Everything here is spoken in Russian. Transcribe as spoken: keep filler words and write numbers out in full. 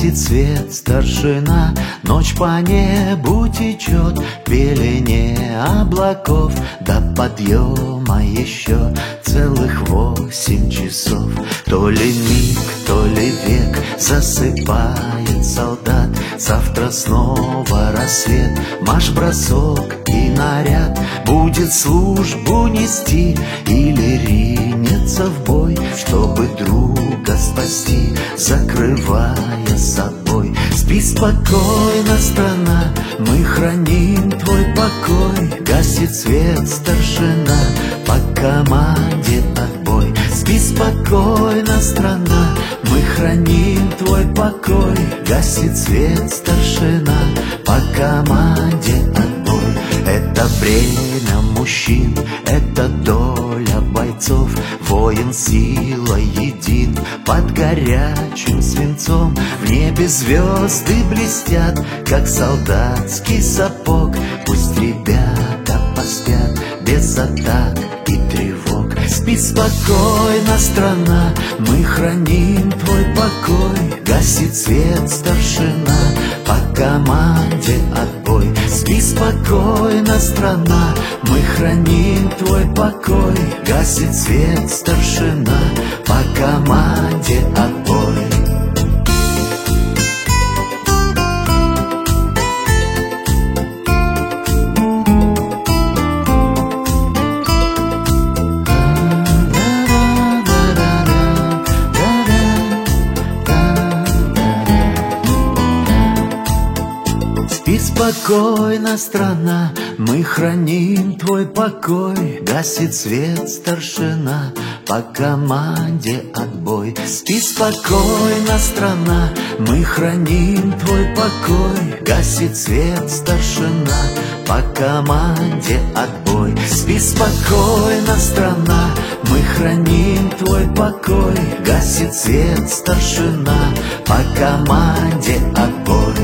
гасит свет старшина. Ночь по небу течет в пелене облаков. До подъема еще целых восемь часов. То ли миг, то ли век засыпает солдат. Завтра снова рассвет, марш-бросок и наряд. Будет службу нести или ринется в бой, чтобы друга спасти, закрывая собой. Спи спокойно, страна, мы храним твой покой. Гасит свет старшина, по команде отбой. Спи спокойно, страна, мы храним твой покой. Гасит свет старшина, по команде отбой. Это время мужчин, это доля бойцов. Воин сила един, под горячим свинцом. В небе звезды блестят, как солдатский сапог. Пусть ребята поспят без атак и тревог. Спи спокойно, страна, мы храним твой покой. Гасит свет старшина, по команде отбой. Спи спокойно, страна, мы храним твой покой. Гасит свет старшина, по команде отбой. Спи спокойно, страна, мы храним твой покой. Гасит свет старшина, по команде отбой. Спи спокойно, страна, мы храним твой покой. Гасит свет старшина, по команде отбой. Спи спокойно, страна, мы храним твой покой. Гасит свет старшина, по команде отбой.